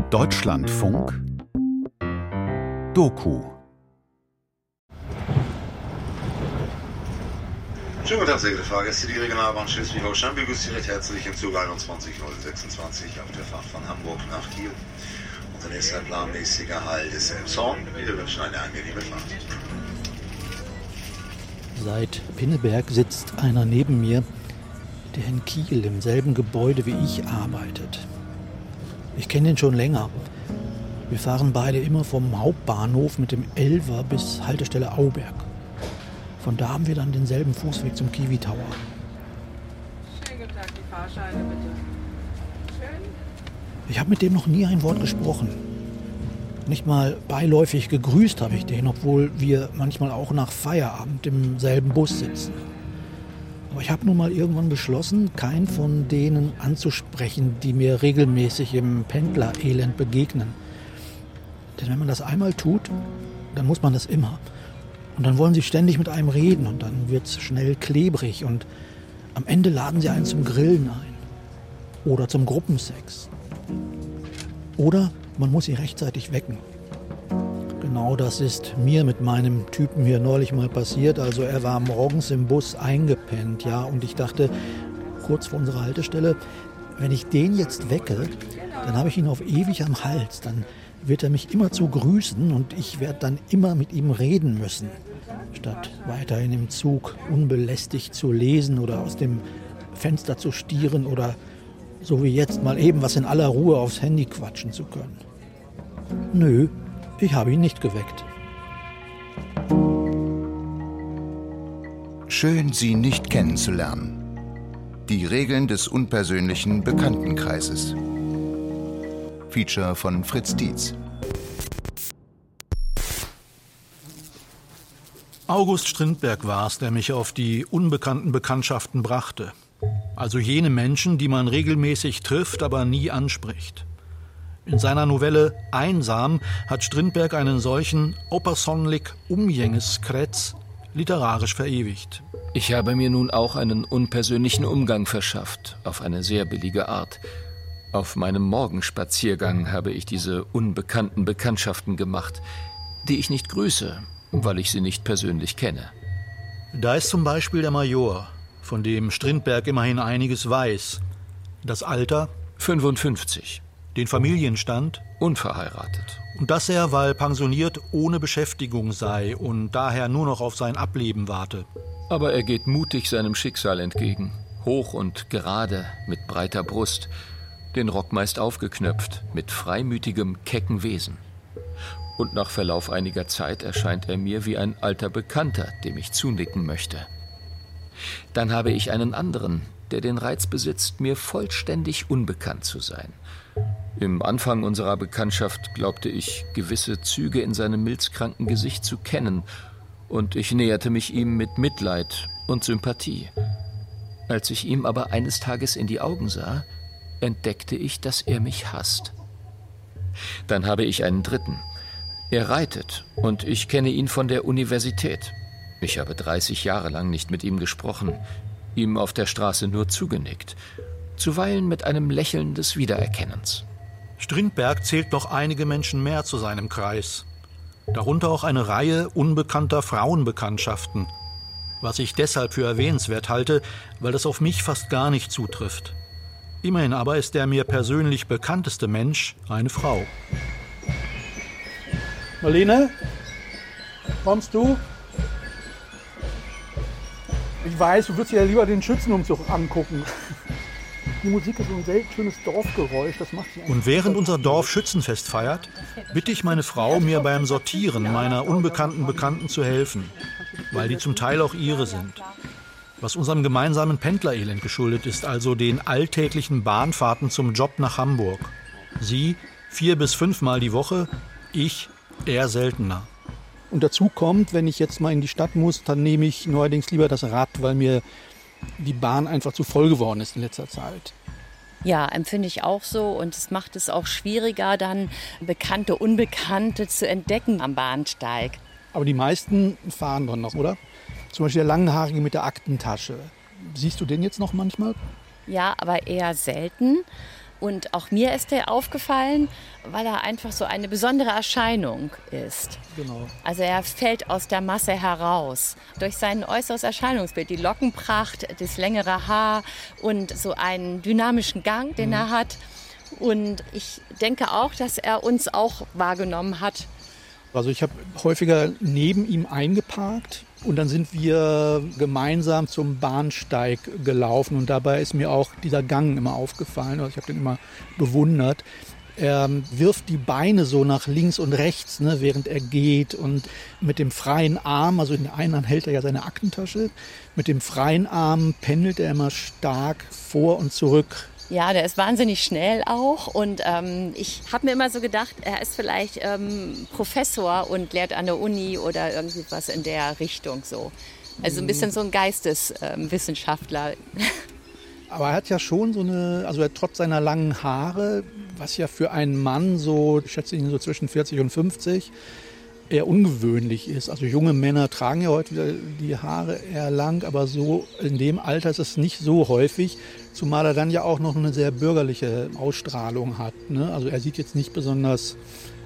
Deutschlandfunk Doku. Schönen guten Tag, sehr geehrte Fahrgäste. Die Regionalbahn Schleswig-Holstein begrüßt Sie recht herzlich im Zug 21026 auf der Fahrt von Hamburg nach Kiel. Unser nächster planmäßiger Halt ist Elmshorn. Wir wünschen eine angenehme Fahrt. Seit Pinneberg sitzt einer neben mir, der in Kiel im selben Gebäude wie ich arbeitet. Ich kenne ihn schon länger. Wir fahren beide immer vom Hauptbahnhof mit dem Elfer bis Haltestelle Auberg. Von da haben wir dann denselben Fußweg zum Kiwi Tower. Schönen guten Tag, die Fahrscheine bitte. Schön. Ich habe mit dem noch nie ein Wort gesprochen. Nicht mal beiläufig gegrüßt habe ich den, obwohl wir manchmal auch nach Feierabend im selben Bus sitzen. Aber ich habe nun mal irgendwann beschlossen, keinen von denen anzusprechen, die mir regelmäßig im Pendlerelend begegnen. Denn wenn man das einmal tut, dann muss man das immer. Und dann wollen sie ständig mit einem reden und dann wird es schnell klebrig und am Ende laden sie einen zum Grillen ein. Oder zum Gruppensex. Oder man muss sie rechtzeitig wecken. Genau das ist mir mit meinem Typen hier neulich mal passiert. Also er war morgens im Bus eingepennt, ja, und ich dachte, kurz vor unserer Haltestelle, wenn ich den jetzt wecke, dann habe ich ihn auf ewig am Hals. Dann wird er mich immer zu grüßen und ich werde dann immer mit ihm reden müssen, statt weiterhin im Zug unbelästigt zu lesen oder aus dem Fenster zu stieren oder so wie jetzt mal eben was in aller Ruhe aufs Handy quatschen zu können. Nö, ich habe ihn nicht geweckt. Schön, Sie nicht kennenzulernen. Die Regeln des unpersönlichen Bekanntenkreises. Feature von Fritz Dietz. August Strindberg war es, der mich auf die unbekannten Bekanntschaften brachte. Also jene Menschen, die man regelmäßig trifft, aber nie anspricht. In seiner Novelle Einsam hat Strindberg einen solchen aupersonlig Umgängeskrets literarisch verewigt. Ich habe mir nun auch einen unpersönlichen Umgang verschafft, auf eine sehr billige Art. Auf meinem Morgenspaziergang habe ich diese unbekannten Bekanntschaften gemacht, die ich nicht grüße, weil ich sie nicht persönlich kenne. Da ist zum Beispiel der Major, von dem Strindberg immerhin einiges weiß. Das Alter? 55. Den Familienstand? Unverheiratet. Und dass er, weil pensioniert, ohne Beschäftigung sei und daher nur noch auf sein Ableben warte. Aber er geht mutig seinem Schicksal entgegen. Hoch und gerade, mit breiter Brust. Den Rock meist aufgeknöpft, mit freimütigem, kecken Wesen. Und nach Verlauf einiger Zeit erscheint er mir wie ein alter Bekannter, dem ich zunicken möchte. Dann habe ich einen anderen, der den Reiz besitzt, mir vollständig unbekannt zu sein. Im Anfang unserer Bekanntschaft glaubte ich, gewisse Züge in seinem milzkranken Gesicht zu kennen, und ich näherte mich ihm mit Mitleid und Sympathie. Als ich ihm aber eines Tages in die Augen sah, entdeckte ich, dass er mich hasst. Dann habe ich einen dritten. Er reitet, und ich kenne ihn von der Universität. Ich habe 30 Jahre lang nicht mit ihm gesprochen, ihm auf der Straße nur zugenickt, zuweilen mit einem Lächeln des Wiedererkennens. Strindberg zählt noch einige Menschen mehr zu seinem Kreis. Darunter auch eine Reihe unbekannter Frauenbekanntschaften, was ich deshalb für erwähnenswert halte, weil das auf mich fast gar nicht zutrifft. Immerhin aber ist der mir persönlich bekannteste Mensch eine Frau. Marlene, kommst du? Ich weiß, du würdest dir ja lieber den Schützenumzug angucken. Die Musik ist so ein selten schönes Dorfgeräusch. Das macht Und während unser Dorf Schützenfest feiert, bitte ich meine Frau, mir beim Sortieren meiner unbekannten Bekannten zu helfen, weil die zum Teil auch ihre sind. Was unserem gemeinsamen Pendlerelend geschuldet ist, also den alltäglichen Bahnfahrten zum Job nach Hamburg. Sie 4 bis 5 Mal die Woche, ich eher seltener. Und dazu kommt, wenn ich jetzt mal in die Stadt muss, dann nehme ich neuerdings lieber das Rad, weil mir die Bahn einfach zu voll geworden ist in letzter Zeit. Ja, empfinde ich auch so, und es macht es auch schwieriger, dann Bekannte, Unbekannte zu entdecken am Bahnsteig. Aber die meisten fahren dann noch, oder? Zum Beispiel der Langhaarige mit der Aktentasche. Siehst du den jetzt noch manchmal? Ja, aber eher selten. Und auch mir ist er aufgefallen, weil er einfach so eine besondere Erscheinung ist. Genau. Also er fällt aus der Masse heraus. Durch sein äußeres Erscheinungsbild, die Lockenpracht, das längere Haar und so einen dynamischen Gang, den er hat. Und ich denke auch, dass er uns auch wahrgenommen hat. Also ich habe häufiger neben ihm eingeparkt und dann sind wir gemeinsam zum Bahnsteig gelaufen und dabei ist mir auch dieser Gang immer aufgefallen. Also ich habe den immer bewundert. Er wirft die Beine so nach links und rechts, ne, während er geht und mit dem freien Arm, also in der einen Hand hält er ja seine Aktentasche, mit dem freien Arm pendelt er immer stark vor und zurück. Ja, der ist wahnsinnig schnell auch und ich habe mir immer so gedacht, er ist vielleicht Professor und lehrt an der Uni oder irgendwie was in der Richtung so. Also ein bisschen so ein Geisteswissenschaftler. Aber er hat ja schon so eine, also er trotz seiner langen Haare, was ja für einen Mann so, ich schätze ihn so zwischen 40 und 50, eher ungewöhnlich ist. Also junge Männer tragen ja heute wieder die Haare eher lang, aber so in dem Alter ist es nicht so häufig, zumal er dann ja auch noch eine sehr bürgerliche Ausstrahlung hat, ne? Also er sieht jetzt nicht besonders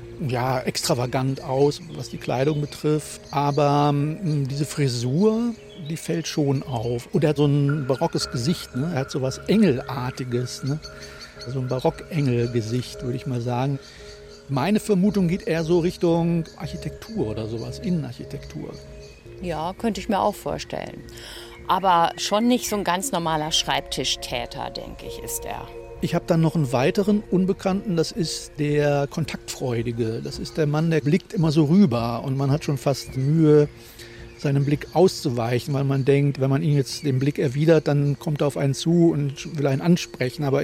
extravagant aus, was die Kleidung betrifft, aber diese Frisur, die fällt schon auf. Und er hat so ein barockes Gesicht, ne? Er hat so was Engelartiges, ne? So ein Barockengel-Gesicht, würde ich mal sagen. Meine Vermutung geht eher so Richtung Architektur oder sowas, Innenarchitektur. Ja, könnte ich mir auch vorstellen. Aber schon nicht so ein ganz normaler Schreibtischtäter, denke ich, ist er. Ich habe dann noch einen weiteren Unbekannten, das ist der Kontaktfreudige. Das ist der Mann, der blickt immer so rüber und man hat schon fast Mühe, seinem Blick auszuweichen, weil man denkt, wenn man ihn jetzt den Blick erwidert, dann kommt er auf einen zu und will einen ansprechen, aber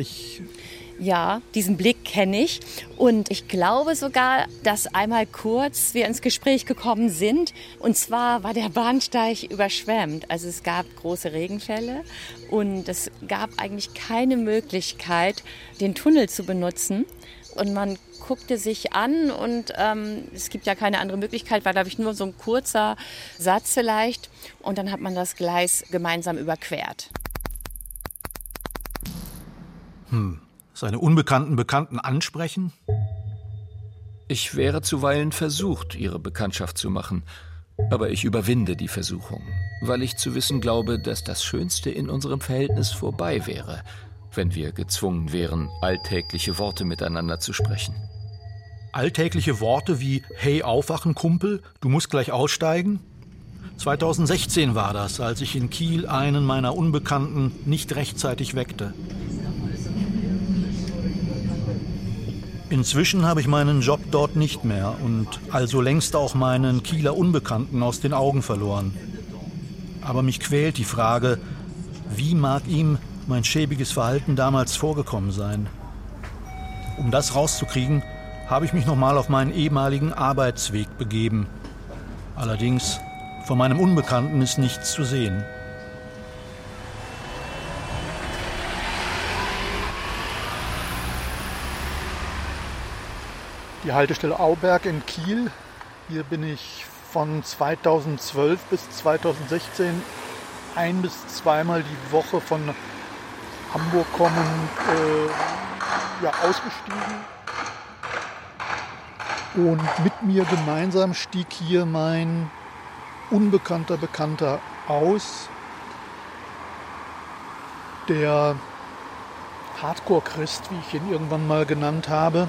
Ja, diesen Blick kenne ich und ich glaube sogar, dass einmal kurz wir ins Gespräch gekommen sind und zwar war der Bahnsteig überschwemmt. Also es gab große Regenfälle und es gab eigentlich keine Möglichkeit, den Tunnel zu benutzen und man guckte sich an und es gibt ja keine andere Möglichkeit, war glaube ich nur so ein kurzer Satz vielleicht und dann hat man das Gleis gemeinsam überquert. Seine unbekannten Bekannten ansprechen? Ich wäre zuweilen versucht, ihre Bekanntschaft zu machen, aber ich überwinde die Versuchung, weil ich zu wissen glaube, dass das Schönste in unserem Verhältnis vorbei wäre, wenn wir gezwungen wären, alltägliche Worte miteinander zu sprechen. Alltägliche Worte wie »Hey, aufwachen, Kumpel, du musst gleich aussteigen«? 2016 war das, als ich in Kiel einen meiner Unbekannten nicht rechtzeitig weckte. Inzwischen habe ich meinen Job dort nicht mehr und also längst auch meinen Kieler Unbekannten aus den Augen verloren. Aber mich quält die Frage, wie mag ihm mein schäbiges Verhalten damals vorgekommen sein? Um das rauszukriegen, habe ich mich nochmal auf meinen ehemaligen Arbeitsweg begeben. Allerdings, von meinem Unbekannten ist nichts zu sehen. die Haltestelle Auberg in Kiel. Hier bin ich von 2012 bis 2016 ein- bis zweimal die Woche von Hamburg kommend ausgestiegen. Und mit mir gemeinsam stieg hier mein unbekannter Bekannter aus, der Hardcore-Christ, wie ich ihn irgendwann mal genannt habe.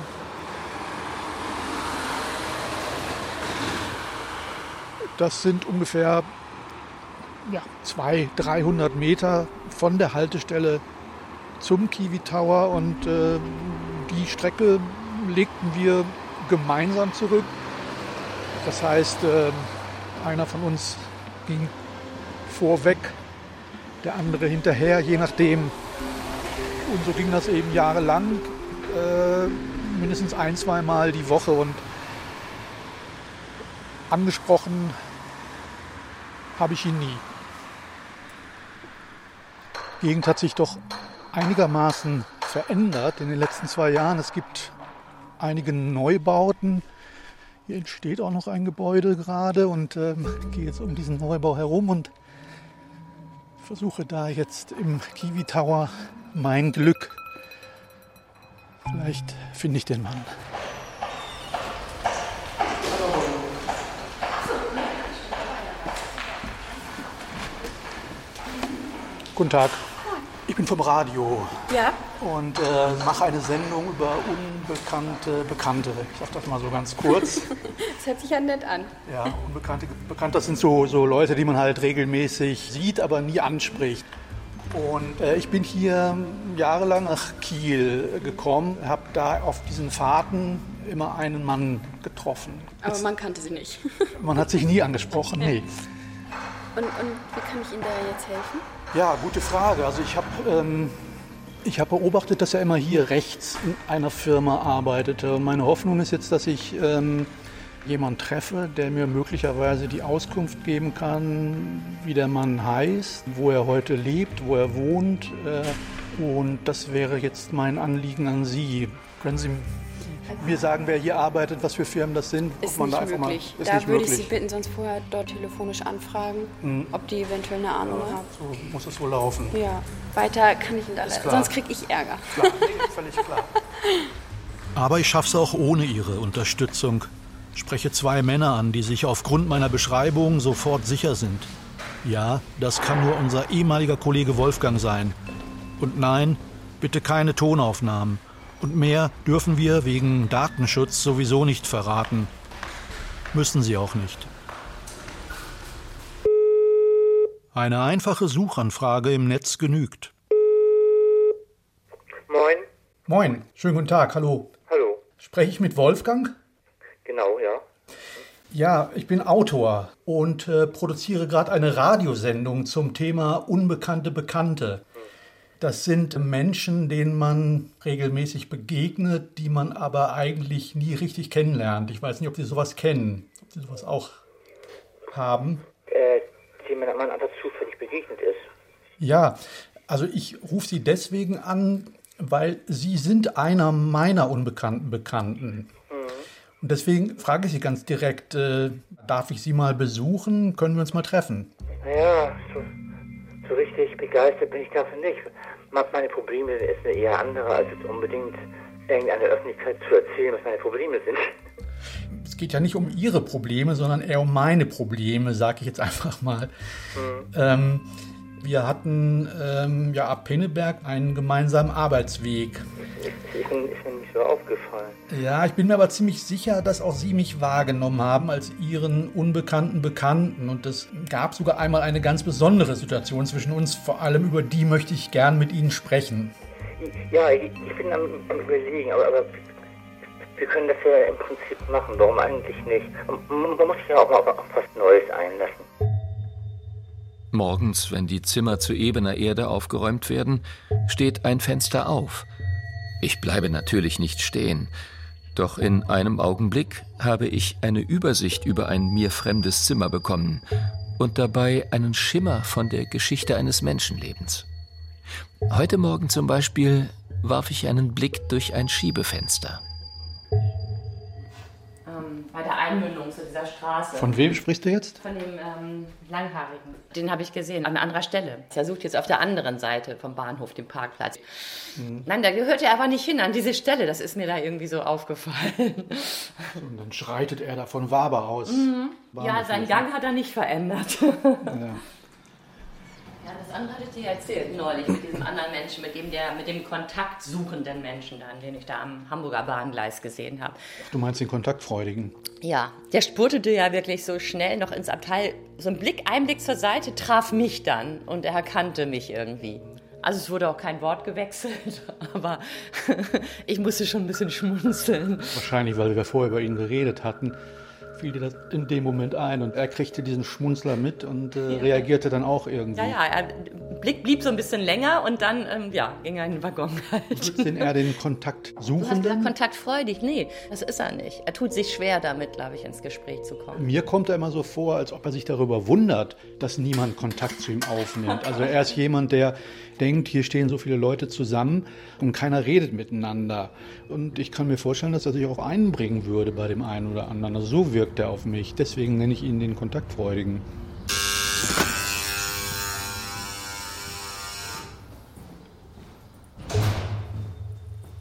Das sind ungefähr 200-300 Meter von der Haltestelle zum Kiwi Tower und die Strecke legten wir gemeinsam zurück. Das heißt, einer von uns ging vorweg, der andere hinterher, je nachdem. Und so ging das eben jahrelang, mindestens 1-2 Mal die Woche. Und angesprochen habe ich ihn nie. Die Gegend hat sich doch einigermaßen verändert in den letzten 2 Jahren. Es gibt einige Neubauten. Hier entsteht auch noch ein Gebäude gerade und ich gehe jetzt um diesen Neubau herum und versuche da jetzt im Kiwi Tower mein Glück. Vielleicht finde ich den Mann. Guten Tag. Ich bin vom Radio. Ja? Und mache eine Sendung über unbekannte Bekannte. Ich sage das mal so ganz kurz. Das hört sich ja nett an. Ja, unbekannte Bekannte, das sind so Leute, die man halt regelmäßig sieht, aber nie anspricht. Und ich bin hier jahrelang nach Kiel gekommen, habe da auf diesen Fahrten immer einen Mann getroffen. Aber man kannte sie nicht. Man hat sich nie angesprochen, nee. Und wie kann ich Ihnen da jetzt helfen? Ja, gute Frage. Also ich hab beobachtet, dass er immer hier rechts in einer Firma arbeitete. Und meine Hoffnung ist jetzt, dass ich jemanden treffe, der mir möglicherweise die Auskunft geben kann, wie der Mann heißt, wo er heute lebt, wo er wohnt. Und das wäre jetzt mein Anliegen an Sie. Können Sie mir sagen, wer hier arbeitet, was für Firmen das sind? Ist nicht möglich. Da würde ich Sie bitten, sonst vorher dort telefonisch anfragen, ob die eventuell eine Ahnung haben. So muss es wohl laufen. Ja, weiter kann ich nicht, sonst kriege ich Ärger. Klar, völlig klar. Aber ich schaffe es auch ohne Ihre Unterstützung. Ich spreche 2 Männer an, die sich aufgrund meiner Beschreibung sofort sicher sind. Ja, das kann nur unser ehemaliger Kollege Wolfgang sein. Und nein, bitte keine Tonaufnahmen. Und mehr dürfen wir wegen Datenschutz sowieso nicht verraten. Müssen Sie auch nicht. Eine einfache Suchanfrage im Netz genügt. Moin. Moin, schönen guten Tag, hallo. Hallo. Spreche ich mit Wolfgang? Genau, ja. Ja, ich bin Autor und produziere gerade eine Radiosendung zum Thema unbekannte Bekannte. Das sind Menschen, denen man regelmäßig begegnet, die man aber eigentlich nie richtig kennenlernt. Ich weiß nicht, ob Sie sowas kennen, ob Sie sowas auch haben. Dem man einfach zufällig begegnet ist. Ja, also ich rufe Sie deswegen an, weil Sie sind einer meiner unbekannten Bekannten. Und deswegen frage ich Sie ganz direkt, darf ich Sie mal besuchen? Können wir uns mal treffen? Naja, so richtig begeistert bin ich dafür nicht. Meine Probleme sind eher andere, als jetzt unbedingt irgendeiner Öffentlichkeit zu erzählen, was meine Probleme sind. Es geht ja nicht um Ihre Probleme, sondern eher um meine Probleme, sage ich jetzt einfach mal. Wir hatten ab Pinneberg einen gemeinsamen Arbeitsweg. Ist mir nicht so aufgefallen. Ja, ich bin mir aber ziemlich sicher, dass auch Sie mich wahrgenommen haben als Ihren unbekannten Bekannten. Und es gab sogar einmal eine ganz besondere Situation zwischen uns. Vor allem über die möchte ich gern mit Ihnen sprechen. Ja, ich bin am Überlegen, aber wir können das ja im Prinzip machen. Warum eigentlich nicht? Man muss sich ja auch mal auf was Neues einlassen. Morgens, wenn die Zimmer zu ebener Erde aufgeräumt werden, steht ein Fenster auf. Ich bleibe natürlich nicht stehen, doch in einem Augenblick habe ich eine Übersicht über ein mir fremdes Zimmer bekommen und dabei einen Schimmer von der Geschichte eines Menschenlebens. Heute Morgen zum Beispiel warf ich einen Blick durch ein Schiebefenster. Bei der Einmündung zu dieser Straße. Von wem sprichst du jetzt? Von dem Langhaarigen. Den habe ich gesehen, an anderer Stelle. Er sucht jetzt auf der anderen Seite vom Bahnhof den Parkplatz. Nein, da gehört er aber nicht hin, an diese Stelle. Das ist mir da irgendwie so aufgefallen. Und dann schreitet er da von Waber aus. Ja, seinen Gang hat er nicht verändert. Ja, das andere hatte ich dir erzählt neulich mit diesem anderen Menschen, mit dem kontaktsuchenden Menschen, den ich da am Hamburger Bahngleis gesehen habe. Du meinst den Kontaktfreudigen? Ja, der spurtete ja wirklich so schnell noch ins Abteil. So ein Einblick zur Seite traf mich dann und er erkannte mich irgendwie. Also es wurde auch kein Wort gewechselt, aber ich musste schon ein bisschen schmunzeln. Wahrscheinlich, weil wir vorher über ihn geredet hatten, fiel dir das in dem Moment ein und er kriegte diesen Schmunzler mit und reagierte dann auch irgendwie. Ja, Blick blieb so ein bisschen länger und dann ging er in den Waggon halt. Ist denn er den Kontaktsuchenden? Du hast gesagt, kontaktfreudig. Nee, das ist er nicht. Er tut sich schwer damit, glaube ich, ins Gespräch zu kommen. Mir kommt er immer so vor, als ob er sich darüber wundert, dass niemand Kontakt zu ihm aufnimmt. Also er ist jemand, der denkt, hier stehen so viele Leute zusammen und keiner redet miteinander. Und ich kann mir vorstellen, dass er sich auch einbringen würde bei dem einen oder anderen. Also so wirkt er auf mich. Deswegen nenne ich ihn den Kontaktfreudigen.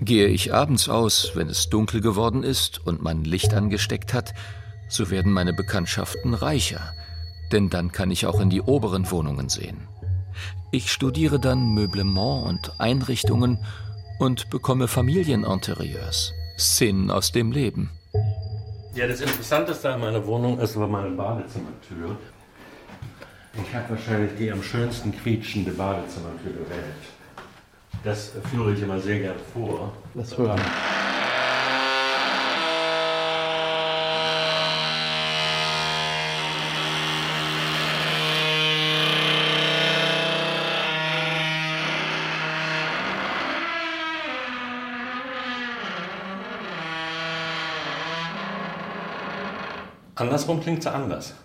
Gehe ich abends aus, wenn es dunkel geworden ist und man Licht angesteckt hat, so werden meine Bekanntschaften reicher, denn dann kann ich auch in die oberen Wohnungen sehen. Ich studiere dann Meublement und Einrichtungen und bekomme Familieninterieurs, Szenen aus dem Leben. Ja, das Interessanteste an meiner Wohnung ist aber meine Badezimmertür. Ich habe wahrscheinlich die am schönsten quietschende Badezimmertür der Welt. Das führe ich immer sehr gern vor. Lass hören. Andersrum klingt sie anders.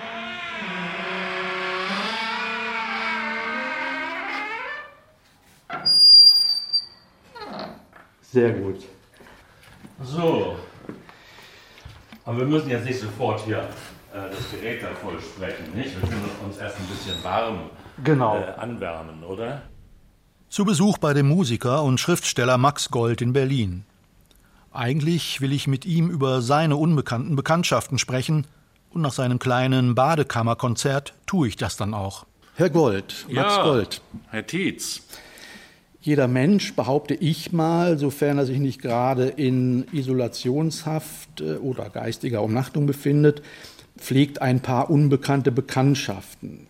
Sehr gut. So. Aber wir müssen jetzt nicht sofort hier das Gerät da voll sprechen, nicht? Wir können uns erst ein bisschen warm anwärmen, oder? Zu Besuch bei dem Musiker und Schriftsteller Max Gold in Berlin. Eigentlich will ich mit ihm über seine unbekannten Bekanntschaften sprechen und nach seinem kleinen Badekammerkonzert tue ich das dann auch. Herr Gold, Max Gold. Herr Tietz. Jeder Mensch, behaupte ich mal, sofern er sich nicht gerade in Isolationshaft oder geistiger Umnachtung befindet, pflegt ein paar unbekannte Bekanntschaften.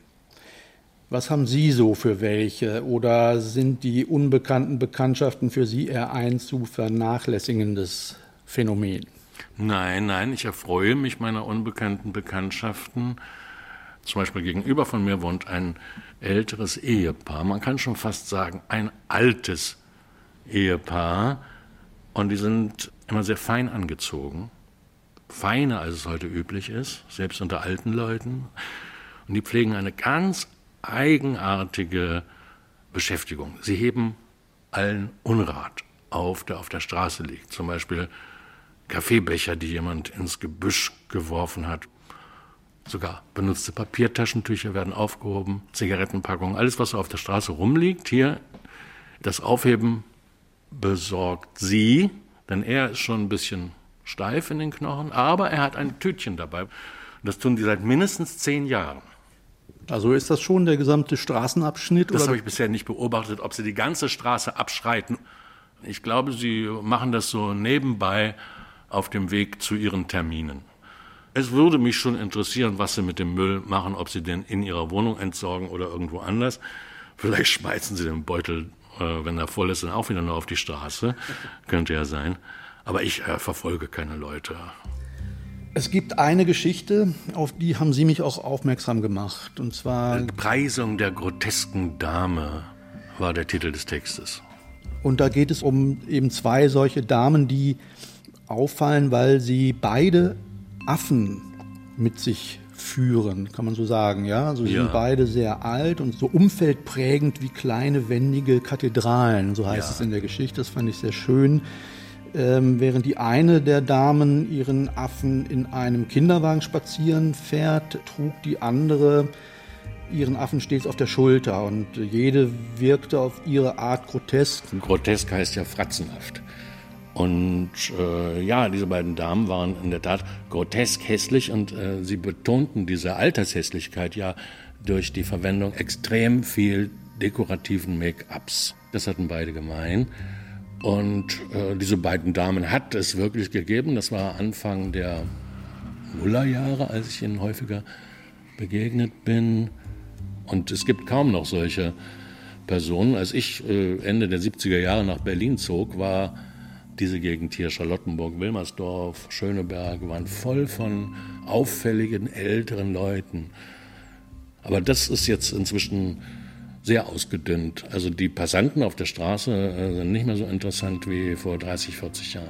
Was haben Sie so für welche? Oder sind die unbekannten Bekanntschaften für Sie eher ein zu vernachlässigendes Phänomen? Nein, ich erfreue mich meiner unbekannten Bekanntschaften. Zum Beispiel gegenüber von mir wohnt ein älteres Ehepaar. Man kann schon fast sagen, ein altes Ehepaar. Und die sind immer sehr fein angezogen. Feiner, als es heute üblich ist, selbst unter alten Leuten. Und die pflegen eine ganz eigenartige Beschäftigung. Sie heben allen Unrat auf, der auf der Straße liegt. Zum Beispiel Kaffeebecher, die jemand ins Gebüsch geworfen hat. Sogar benutzte Papiertaschentücher werden aufgehoben, Zigarettenpackungen, alles, was auf der Straße rumliegt. Hier, das Aufheben besorgt sie, denn er ist schon ein bisschen steif in den Knochen, aber er hat ein Tütchen dabei. Und das tun die seit mindestens 10 Jahren. Also ist das schon der gesamte Straßenabschnitt? Das habe ich bisher nicht beobachtet, ob sie die ganze Straße abschreiten. Ich glaube, sie machen das so nebenbei auf dem Weg zu ihren Terminen. Es würde mich schon interessieren, was sie mit dem Müll machen, ob sie den in ihrer Wohnung entsorgen oder irgendwo anders. Vielleicht schmeißen sie den Beutel, wenn er voll ist, dann auch wieder nur auf die Straße. Könnte ja sein. Aber ich verfolge keine Leute. Es gibt eine Geschichte, auf die haben Sie mich auch aufmerksam gemacht. Und zwar Die Preisung der grotesken Dame war der Titel des Textes. Und da geht es um eben 2 solche Damen, die auffallen, weil sie beide Affen mit sich führen, kann man so sagen. Ja? Also sie sind beide sehr alt und so umfeldprägend wie kleine wendige Kathedralen, so heißt es in der Geschichte. Das fand ich sehr schön. Während die eine der Damen ihren Affen in einem Kinderwagen spazieren fährt, trug die andere ihren Affen stets auf der Schulter und jede wirkte auf ihre Art grotesk. Grotesk heißt ja fratzenhaft. Und diese beiden Damen waren in der Tat grotesk hässlich und sie betonten diese Altershässlichkeit ja durch die Verwendung extrem viel dekorativen Make-ups. Das hatten beide gemein. Und diese beiden Damen hat es wirklich gegeben. Das war Anfang der Nullerjahre, als ich ihnen häufiger begegnet bin. Und es gibt kaum noch solche Personen. Als ich Ende der 70er Jahre nach Berlin zog, war diese Gegend hier, Charlottenburg, Wilmersdorf, Schöneberg, waren voll von auffälligen älteren Leuten. Aber das ist jetzt inzwischen sehr ausgedünnt. Also die Passanten auf der Straße sind nicht mehr so interessant wie vor 30, 40 Jahren.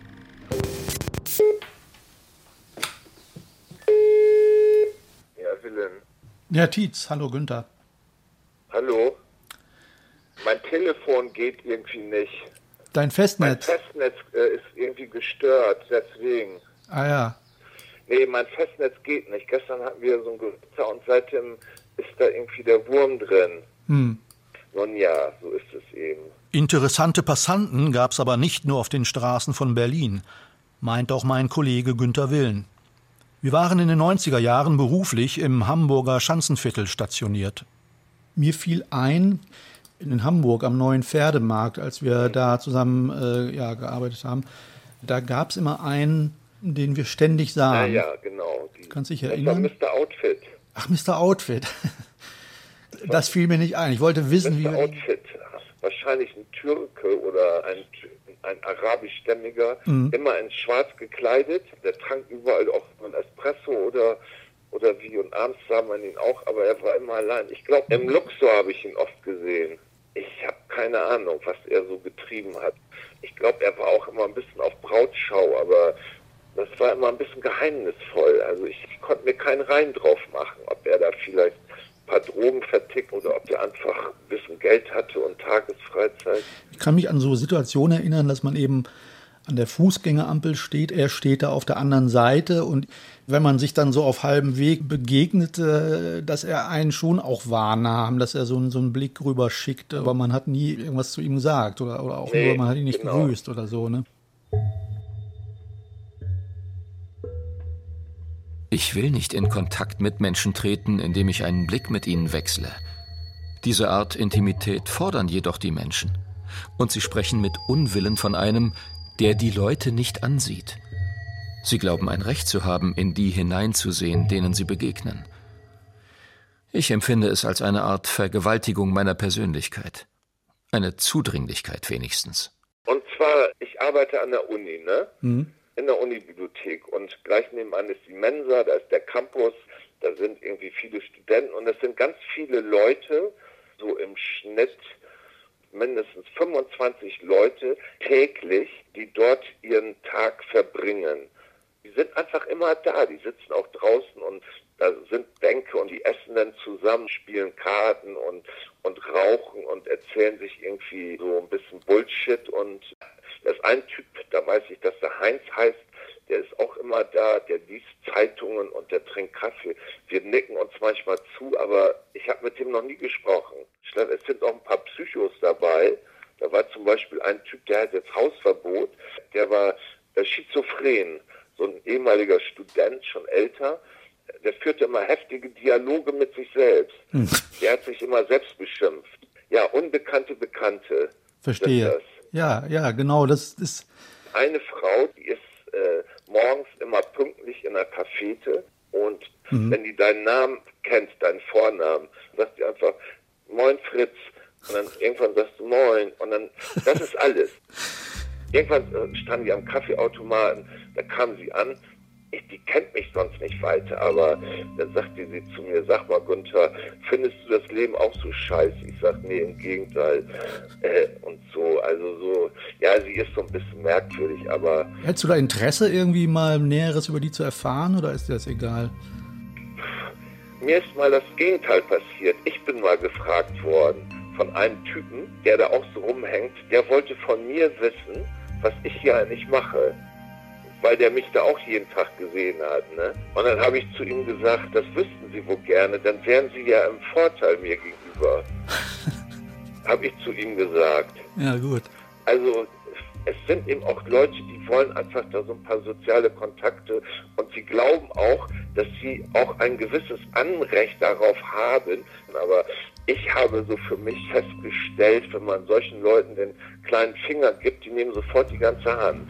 Ja, Wilhelm. Ja, Tietz, hallo Günther. Hallo? Mein Telefon geht irgendwie nicht. Dein Festnetz? Mein Festnetz ist irgendwie gestört, deswegen. Ah ja. Nee, mein Festnetz geht nicht. Gestern hatten wir so ein Gewitter und seitdem ist da irgendwie der Wurm drin. Nun ja, so ist es eben. Interessante Passanten gab es aber nicht nur auf den Straßen von Berlin, meint auch mein Kollege Günter Willen. Wir waren in den 90er Jahren beruflich im Hamburger Schanzenviertel stationiert. Mir fiel ein, in Hamburg am Neuen Pferdemarkt, als wir da zusammen gearbeitet haben, da gab es immer einen, den wir ständig sahen. Ja, genau. Kannst du dich erinnern? Das war Mr. Outfit. Ach, Mr. Outfit. Das fiel mir nicht ein. Ich wollte wissen, Mr. Outfit. Wahrscheinlich ein Türke oder ein arabischstämmiger, immer in schwarz gekleidet. Der trank überall auch ein Espresso oder wie, und abends sah man ihn auch, aber er war immer allein. Ich glaube, im Luxor habe ich ihn oft gesehen. Ich habe keine Ahnung, was er so getrieben hat. Ich glaube, er war auch immer ein bisschen auf Brautschau, aber das war immer ein bisschen geheimnisvoll. Also ich konnte mir keinen Reim drauf machen, ob er da vielleicht ein paar Drogen vertickt oder ob er einfach ein bisschen Geld hatte und Tagesfreizeit. Ich kann mich an so Situationen erinnern, dass man eben an der Fußgängerampel steht, er steht da auf der anderen Seite, und wenn man sich dann so auf halbem Weg begegnete, dass er einen schon auch wahrnahm, dass er so einen Blick rüber schickte, aber man hat nie irgendwas zu ihm gesagt oder auch nur, man hat ihn nicht begrüßt oder so, ne? Ich will nicht in Kontakt mit Menschen treten, indem ich einen Blick mit ihnen wechsle. Diese Art Intimität fordern jedoch die Menschen. Und sie sprechen mit Unwillen von einem, der die Leute nicht ansieht. Sie glauben ein Recht zu haben, in die hineinzusehen, denen sie begegnen. Ich empfinde es als eine Art Vergewaltigung meiner Persönlichkeit. Eine Zudringlichkeit wenigstens. Und zwar, ich arbeite an der Uni, ne? In der Unibibliothek, und gleich nebenan ist die Mensa, da ist der Campus, da sind irgendwie viele Studenten und es sind ganz viele Leute, so im Schnitt mindestens 25 Leute täglich, die dort ihren Tag verbringen. Die sind einfach immer da, die sitzen auch draußen und da sind Bänke und die essen dann zusammen, spielen Karten und rauchen und erzählen sich irgendwie so ein bisschen Bullshit. Und da ist ein Typ, da weiß ich, dass der Heinz heißt, der ist auch immer da, der liest Zeitungen und der trinkt Kaffee. Wir nicken uns manchmal zu, aber ich habe mit dem noch nie gesprochen. Es sind auch ein paar Psychos dabei. Da war zum Beispiel ein Typ, der hat jetzt Hausverbot, der war schizophren, so ein ehemaliger Student, schon älter. Der führte immer heftige Dialoge mit sich selbst. Der hat sich immer selbst beschimpft. Ja, unbekannte Bekannte. Verstehe. Ja, genau, das ist... Eine Frau, die ist morgens immer pünktlich in der Cafete, und wenn die deinen Namen kennt, deinen Vornamen, sagt die einfach, Moin Fritz, und dann irgendwann sagst du Moin, und dann, das ist alles. Irgendwann stand die am Kaffeeautomaten, da kam sie an, die kennt mich sonst nicht weiter, aber dann sagte sie zu mir, sag mal Günther, findest du das Leben auch so scheiße? Ich sag, nee, im Gegenteil. Und so, also so, ja, sie ist so ein bisschen merkwürdig, aber... Hättest du da Interesse, irgendwie mal Näheres über die zu erfahren, oder ist dir das egal? Mir ist mal das Gegenteil passiert. Ich bin mal gefragt worden von einem Typen, der da auch so rumhängt, der wollte von mir wissen, was ich hier eigentlich mache. Weil der mich da auch jeden Tag gesehen hat, ne? Und dann habe ich zu ihm gesagt, das wüssten Sie wohl gerne, dann wären Sie ja im Vorteil mir gegenüber. Habe ich zu ihm gesagt. Ja, gut. Also, es sind eben auch Leute, die wollen einfach da so ein paar soziale Kontakte, und sie glauben auch, dass sie auch ein gewisses Anrecht darauf haben. Aber ich habe so für mich festgestellt, wenn man solchen Leuten den kleinen Finger gibt, die nehmen sofort die ganze Hand.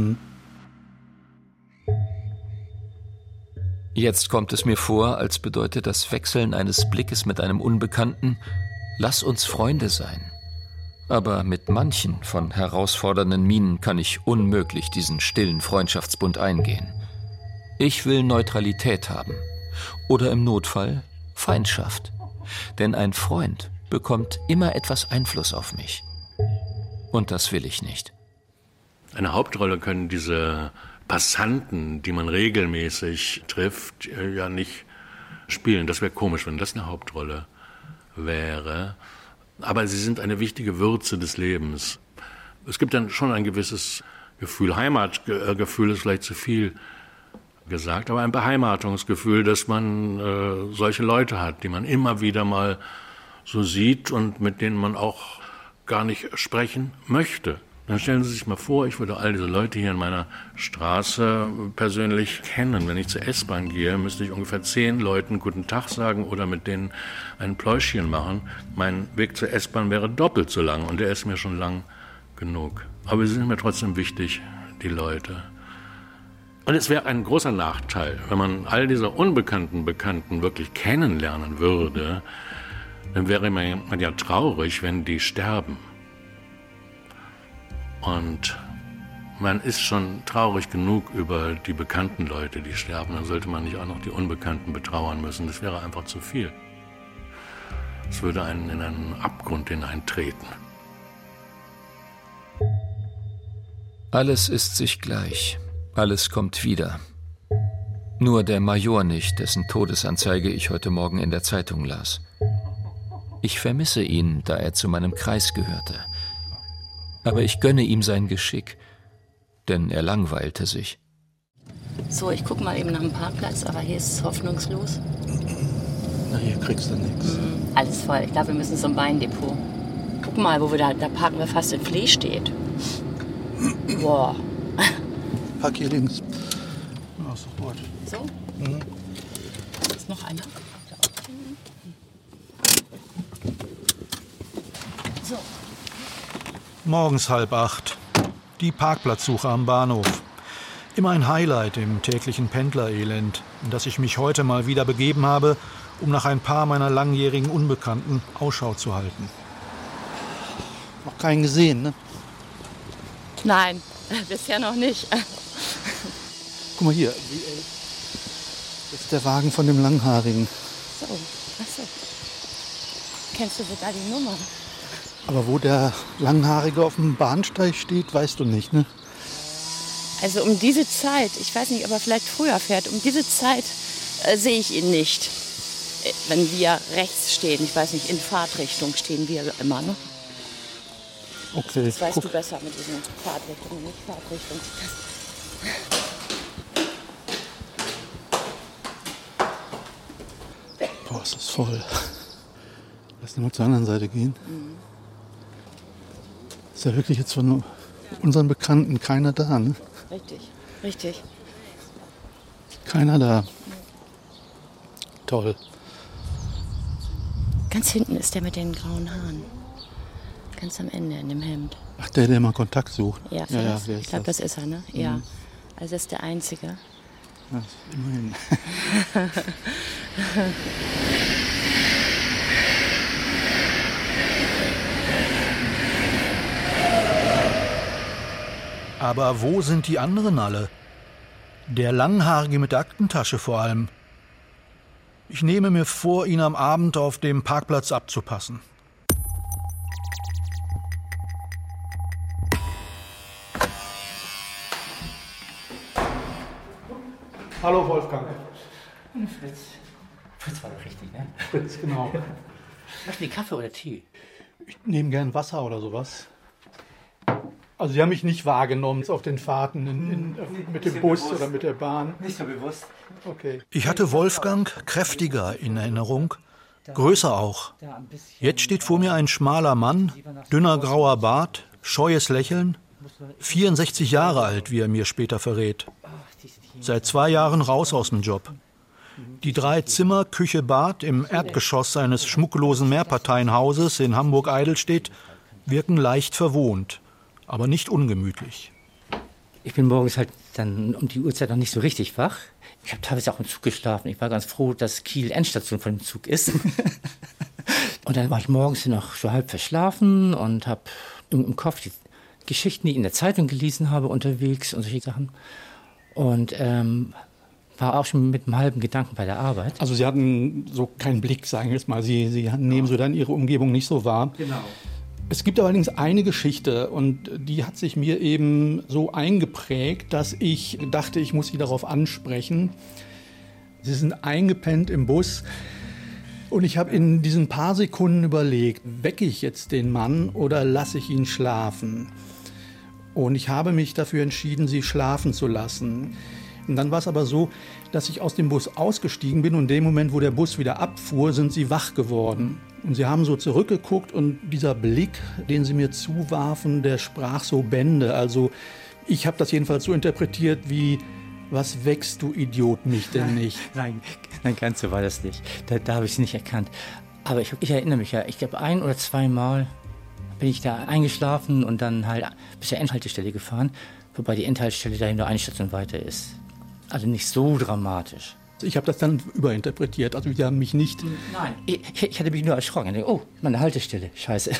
Jetzt kommt es mir vor, als bedeutet das Wechseln eines Blickes mit einem Unbekannten, lass uns Freunde sein. Aber mit manchen von herausfordernden Mienen kann ich unmöglich diesen stillen Freundschaftsbund eingehen. Ich will Neutralität haben oder im Notfall Feindschaft. Denn ein Freund bekommt immer etwas Einfluss auf mich. Und das will ich nicht. Eine Hauptrolle können diese Passanten, die man regelmäßig trifft, ja nicht spielen. Das wäre komisch, wenn das eine Hauptrolle wäre. Aber sie sind eine wichtige Würze des Lebens. Es gibt dann schon ein gewisses Gefühl. Heimatgefühl ist vielleicht zu viel gesagt, aber ein Beheimatungsgefühl, dass man solche Leute hat, die man immer wieder mal so sieht und mit denen man auch gar nicht sprechen möchte. Dann stellen Sie sich mal vor, ich würde all diese Leute hier in meiner Straße persönlich kennen. Wenn ich zur S-Bahn gehe, müsste ich ungefähr 10 Leuten guten Tag sagen oder mit denen ein Pläuschchen machen. Mein Weg zur S-Bahn wäre doppelt so lang und der ist mir schon lang genug. Aber sie sind mir trotzdem wichtig, die Leute. Und es wäre ein großer Nachteil, wenn man all diese unbekannten Bekannten wirklich kennenlernen würde, dann wäre man ja traurig, wenn die sterben. Und man ist schon traurig genug über die bekannten Leute, die sterben. Dann sollte man nicht auch noch die Unbekannten betrauern müssen. Das wäre einfach zu viel. Es würde einen in einen Abgrund hineintreten. Alles ist sich gleich. Alles kommt wieder. Nur der Major nicht, dessen Todesanzeige ich heute Morgen in der Zeitung las. Ich vermisse ihn, da er zu meinem Kreis gehörte. Aber ich gönne ihm sein Geschick, denn er langweilte sich. So, ich gucke mal eben nach dem Parkplatz, aber hier ist es hoffnungslos. Na, hier kriegst du nichts. Alles voll. Ich glaube, wir müssen zum Weindepot. Guck mal, wo wir da parken wir fast in Flehstedt. Boah. Park hier links. Ja, sofort. So? Ist noch einer? So. Morgens 7:30. Die Parkplatzsuche am Bahnhof. Immer ein Highlight im täglichen Pendlerelend, in das ich mich heute mal wieder begeben habe, um nach ein paar meiner langjährigen Unbekannten Ausschau zu halten. Noch keinen gesehen, ne? Nein, bisher noch nicht. Guck mal hier. Das ist der Wagen von dem Langhaarigen. So, achso. Kennst du sogar die Nummer? Aber wo der Langhaarige auf dem Bahnsteig steht, weißt du nicht, ne? Also um diese Zeit, ich weiß nicht, ob er vielleicht früher fährt, um diese Zeit sehe ich ihn nicht. Wenn wir rechts stehen, ich weiß nicht, in Fahrtrichtung stehen wir immer, ne? Okay. Das weißt du besser mit diesen Fahrtrichtungen, nicht Fahrtrichtung. Boah, ist das voll. Lass mal zur anderen Seite gehen. Ist ja wirklich jetzt von unseren Bekannten keiner da, ne? Richtig, richtig. Keiner da. Toll. Ganz hinten ist der mit den grauen Haaren. Ganz am Ende in dem Hemd. Ach, der immer Kontakt sucht? Ja, wer ich ist glaube, das? das ist er, ne? Ja. Also das ist der Einzige. Ja, immerhin. Aber wo sind die anderen alle? Der Langhaarige mit der Aktentasche vor allem. Ich nehme mir vor, ihn am Abend auf dem Parkplatz abzupassen. Hallo Wolfgang. Fritz. Fritz war doch richtig, ne? Fritz, genau. Möchten Sie Kaffee oder Tee? Ich nehme gern Wasser oder sowas. Also Sie haben mich nicht wahrgenommen auf den Fahrten mit dem Bus oder mit der Bahn? Nicht so bewusst. Okay. Ich hatte Wolfgang kräftiger in Erinnerung, größer auch. Jetzt steht vor mir ein schmaler Mann, dünner grauer Bart, scheues Lächeln, 64 Jahre alt, wie er mir später verrät. Seit 2 Jahren raus aus dem Job. Die 3 Zimmer, Küche, Bad im Erdgeschoss seines schmucklosen Mehrparteienhauses in Hamburg-Eidelstedt wirken leicht verwohnt, aber nicht ungemütlich. Ich bin morgens halt dann um die Uhrzeit noch nicht so richtig wach. Ich habe teilweise auch im Zug geschlafen. Ich war ganz froh, dass Kiel Endstation von dem Zug ist. Und dann war ich morgens noch so halb verschlafen und habe im Kopf die Geschichten, die ich in der Zeitung gelesen habe, unterwegs und solche Sachen. Und war auch schon mit einem halben Gedanken bei der Arbeit. Also Sie hatten so keinen Blick, sagen wir jetzt mal. Sie nehmen so dann Ihre Umgebung nicht so wahr. Genau. Es gibt allerdings eine Geschichte und die hat sich mir eben so eingeprägt, dass ich dachte, ich muss Sie darauf ansprechen. Sie sind eingepennt im Bus und ich habe in diesen paar Sekunden überlegt, wecke ich jetzt den Mann oder lasse ich ihn schlafen? Und ich habe mich dafür entschieden, Sie schlafen zu lassen. Und dann war es aber so, dass ich aus dem Bus ausgestiegen bin und in dem Moment, wo der Bus wieder abfuhr, sind Sie wach geworden. Und Sie haben so zurückgeguckt und dieser Blick, den Sie mir zuwarfen, der sprach so Bände. Also ich habe das jedenfalls so interpretiert wie: Was wächst du, Idiot, mich denn nicht? Nein, ganz so war das nicht. Da habe ich es nicht erkannt. Aber ich erinnere mich ja, ich glaube 1 oder 2 Mal bin ich da eingeschlafen und dann halt bis zur Endhaltestelle gefahren, wobei die Endhaltestelle dahin nur eine Station weiter ist. Also nicht so dramatisch. Ich habe das dann überinterpretiert, also die haben mich nicht... Nein, ich hatte mich nur erschrocken. Ich dachte, oh, meine Haltestelle, scheiße.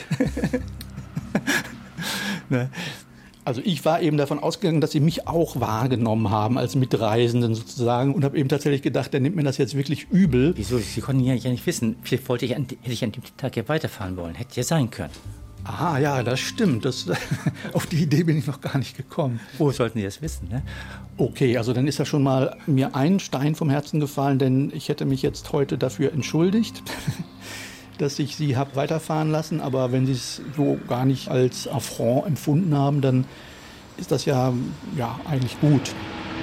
Ne? Also ich war eben davon ausgegangen, dass sie mich auch wahrgenommen haben als Mitreisenden sozusagen und habe eben tatsächlich gedacht, der nimmt mir das jetzt wirklich übel. Wieso? Sie konnten ja nicht wissen. Vielleicht hätte ich an dem Tag ja weiterfahren wollen. Hätte ja sein können. Aha, ja, das stimmt. Auf die Idee bin ich noch gar nicht gekommen. Wo sollten Sie das wissen, ne? Okay, also dann ist ja schon mal mir ein Stein vom Herzen gefallen, denn ich hätte mich jetzt heute dafür entschuldigt, dass ich Sie habe weiterfahren lassen. Aber wenn Sie es so gar nicht als Affront empfunden haben, dann ist das ja eigentlich gut.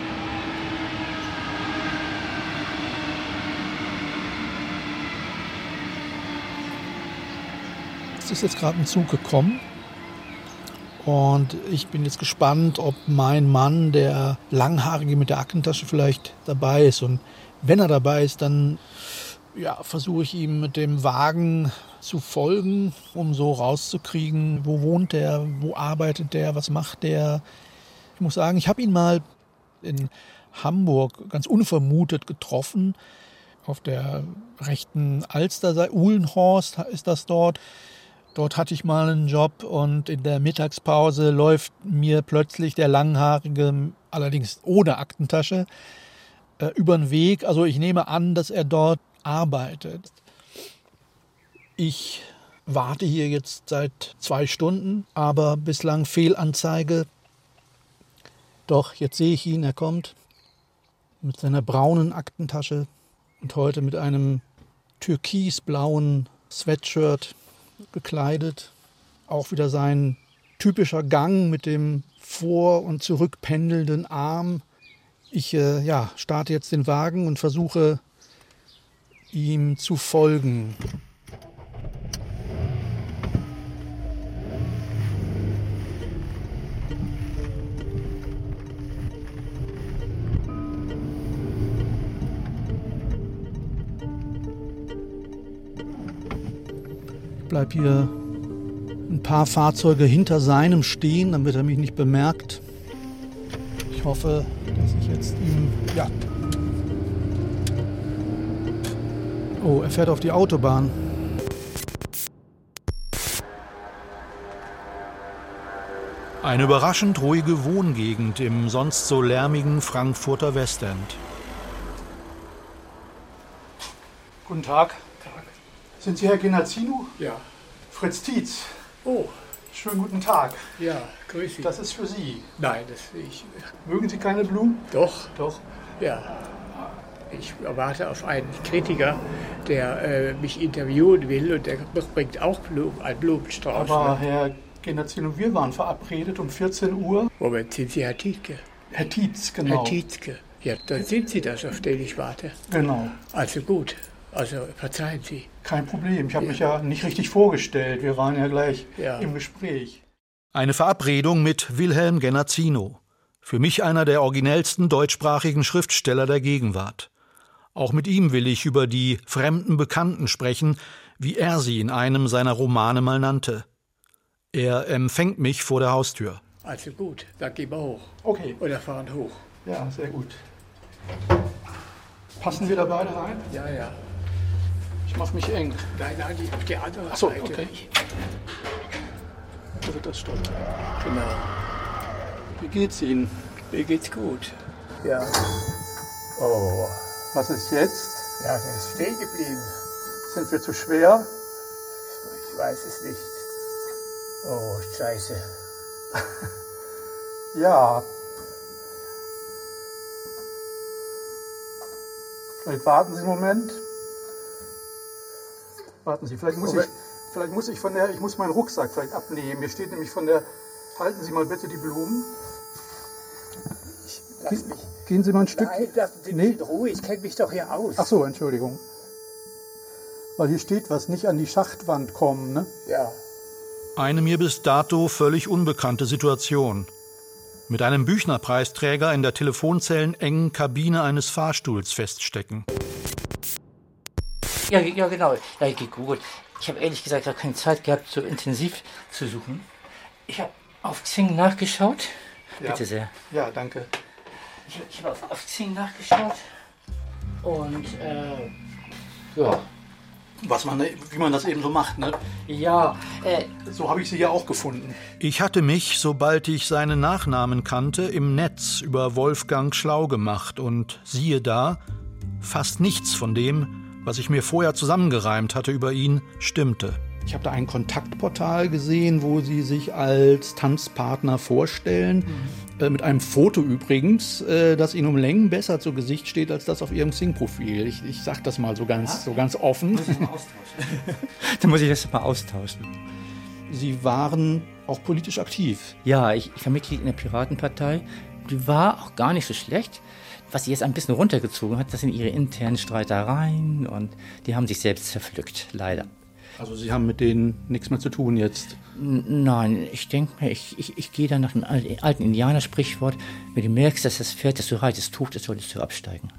Es ist jetzt gerade ein Zug gekommen und ich bin jetzt gespannt, ob mein Mann, der Langhaarige mit der Aktentasche, vielleicht dabei ist. Und wenn er dabei ist, dann versuche ich ihm mit dem Wagen zu folgen, um so rauszukriegen, wo wohnt der, wo arbeitet der, was macht der. Ich muss sagen, ich habe ihn mal in Hamburg ganz unvermutet getroffen, auf der rechten Alsterseite, Uhlenhorst ist das dort. Dort hatte ich mal einen Job und in der Mittagspause läuft mir plötzlich der Langhaarige, allerdings ohne Aktentasche, über den Weg. Also ich nehme an, dass er dort arbeitet. Ich warte hier jetzt seit 2 Stunden, aber bislang Fehlanzeige. Doch, jetzt sehe ich ihn, er kommt mit seiner braunen Aktentasche und heute mit einem türkisblauen Sweatshirt gekleidet. Auch wieder sein typischer Gang mit dem vor- und zurückpendelnden Arm. Ich starte jetzt den Wagen und versuche, ihm zu folgen. Ich bleibe hier ein paar Fahrzeuge hinter seinem stehen, damit er mich nicht bemerkt. Ich hoffe, dass ich jetzt ihm... Ja. Oh, er fährt auf die Autobahn. Eine überraschend ruhige Wohngegend im sonst so lärmigen Frankfurter Westend. Guten Tag. Sind Sie Herr Genazzino? Ja. Fritz Tietz. Oh. Schönen guten Tag. Ja, grüß Sie. Das ist für Sie. Nein, das ich. Mögen Sie keine Blumen? Doch. Doch. Ja. Ich warte auf einen Kritiker, der mich interviewen will und der bringt auch einen Blumenstrauß. Aber Herr Genazzino, wir waren verabredet um 14 Uhr. Moment, sind Sie Herr Tietke? Herr Tietz, genau. Herr Tietzke. Ja, dann sind Sie das, auf den ich warte. Genau. Also gut. Also verzeihen Sie. Kein Problem, ich habe mich ja nicht richtig vorgestellt. Wir waren ja gleich im Gespräch. Eine Verabredung mit Wilhelm Genazzino. Für mich einer der originellsten deutschsprachigen Schriftsteller der Gegenwart. Auch mit ihm will ich über die fremden Bekannten sprechen, wie er sie in einem seiner Romane mal nannte. Er empfängt mich vor der Haustür. Also gut, dann gehen wir hoch. Okay. Oder fahren hoch. Ja, sehr gut. Passen wir da beide rein? Ja, ja. Ich mache mich eng. Nein, die auf die andere Ach so, Seite. Okay. Da wird das stoppen. Genau. Wie geht's Ihnen? Mir geht's gut. Ja. Oh. Was ist jetzt? Ja, der ist stehen geblieben. Sind wir zu schwer? Ich weiß es nicht. Oh, scheiße. Ja. Vielleicht warten Sie einen Moment. Warten Sie, vielleicht muss ich muss meinen Rucksack vielleicht abnehmen. Hier steht nämlich halten Sie mal bitte die Blumen. Lass mich. Gehen Sie mal ein Stück. Nein, lassen Sie mich in Ruhe, ich kenne mich doch hier aus. Ach so, Entschuldigung. Weil hier steht was, nicht an die Schachtwand kommen, ne? Ja. Eine mir bis dato völlig unbekannte Situation. Mit einem Büchner-Preisträger in der telefonzellenengen Kabine eines Fahrstuhls feststecken. Ja, genau. Ja, gut. Ich habe ehrlich gesagt gar keine Zeit gehabt, so intensiv zu suchen. Ich habe auf Xing nachgeschaut. Ja. Bitte sehr. Ja, danke. Ich habe auf Xing nachgeschaut. Und, ja. Wie man das eben so macht, ne? Ja, so habe ich sie ja auch gefunden. Ich hatte mich, sobald ich seinen Nachnamen kannte, im Netz über Wolfgang schlau gemacht und siehe da, fast nichts von dem, was ich mir vorher zusammengereimt hatte über ihn, stimmte. Ich habe da ein Kontaktportal gesehen, wo Sie sich als Tanzpartner vorstellen. Mit einem Foto übrigens, das Ihnen um Längen besser zu Gesicht steht, als das auf Ihrem Xing-Profil. Ich sage das mal so ganz offen. Muss ich mal austauschen. Dann muss ich das mal austauschen. Sie waren auch politisch aktiv. Ja, ich war Mitglied in der Piratenpartei. Die war auch gar nicht so schlecht. Was sie jetzt ein bisschen runtergezogen hat, das sind ihre internen Streitereien und die haben sich selbst zerpflückt, leider. Also Sie haben mit denen nichts mehr zu tun jetzt? Nein, ich denke mir, ich gehe dann nach dem alten Indianersprichwort, wenn du merkst, dass das Pferd, das du reitest, tot ist, solltest du absteigen.